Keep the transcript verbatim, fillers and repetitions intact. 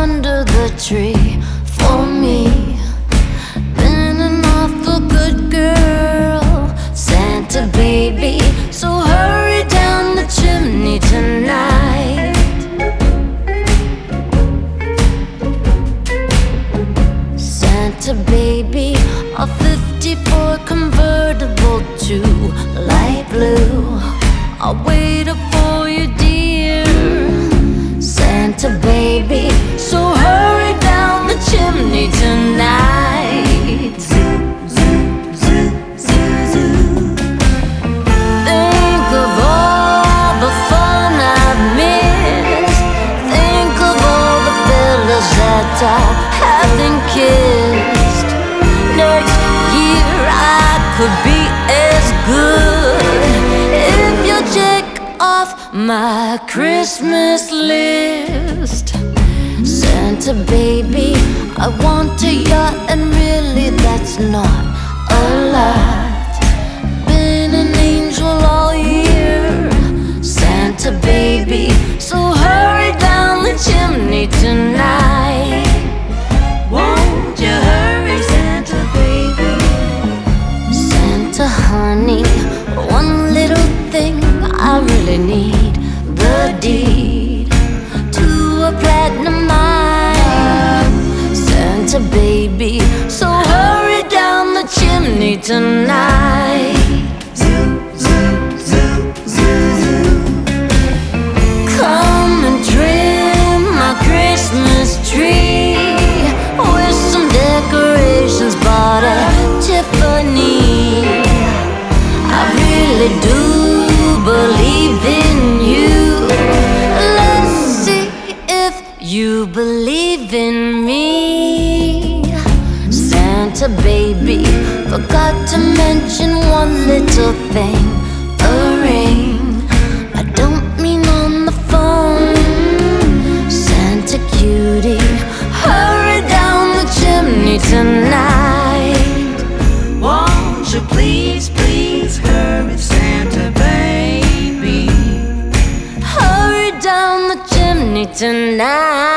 under the tree for me. Been an awful good girl, Santa baby, so hurry down the chimney tonight. Santa baby, a fifty-four convertible to light blue, I'll wait up for you, dear Santa baby, so hurry down the chimney tonight. Zoo, zoo, zoo, zoo, zoo. Think of all the fun I've missed. Think of all the fellas that I haven't kissed. Next year I could be as good if you check off my Christmas list. Santa baby, I want a yacht, and really that's not a lot. Been an angel all year, Santa baby, so hurry down the chimney tonight. Won't you hurry, Santa baby? Santa honey, one little thing I really need, the deed to a platinum mine. Santa baby, so hurry down the chimney tonight. Zoo, zoo, zoo, zoo, zoo. Come and trim my Christmas tree with some decorations bought at Tiffany. I really do believe in you. Let's see if you believe in me. Santa baby, forgot to mention one little thing, a ring. I don't mean on the phone. Santa cutie, hurry down the chimney tonight. Won't you please, please hurry, Santa baby? Hurry down the chimney tonight.